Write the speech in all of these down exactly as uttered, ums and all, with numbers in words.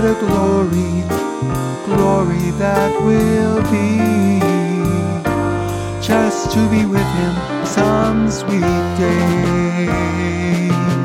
what a glory, glory that will be, just to be with Him some sweet day.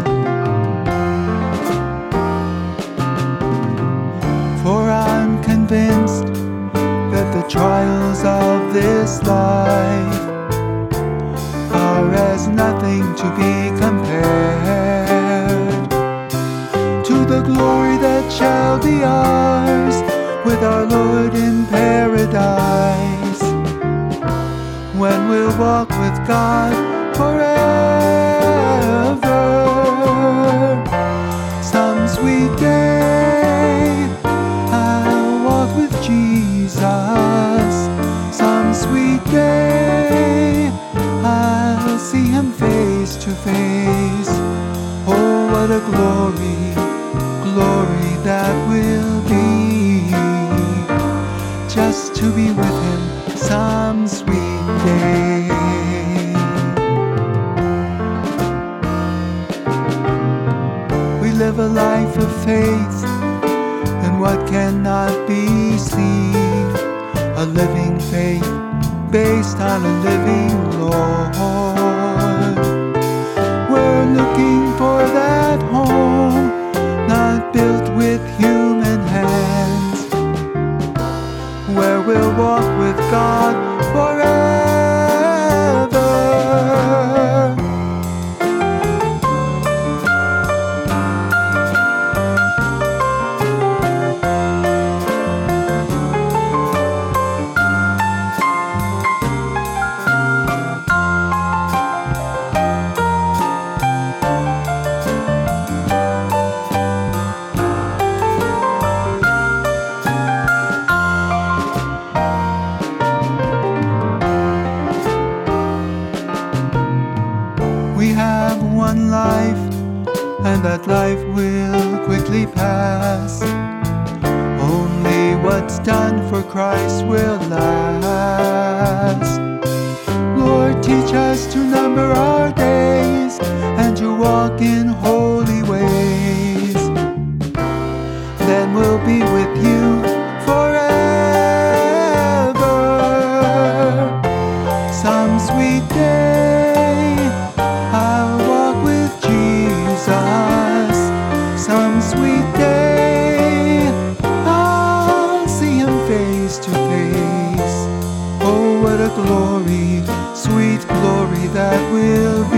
For I'm convinced that the trials of this life are as nothing to be compared to the glory that shall be ours with our Lord in paradise, when we'll walk with God forever. Some sweet day I'll walk with Jesus. Some sweet day I'll see Him face to face. Oh, what a glory, glory that will be, just to be with Him some sweet day. We live a life of faith in what cannot be seen, a living faith based on a living Lord. We're looking for that home not built with human hands, where we'll walk with God forever. We have one life, and that life will quickly pass. Only what's done for Christ will last. Lord, teach us to number our days and to walk in holy ways. Then we'll be with You forever. Some sweet day I'll walk with Jesus. Some sweet day I'll see Him face to face. Oh, what a glory, sweet glory that will be.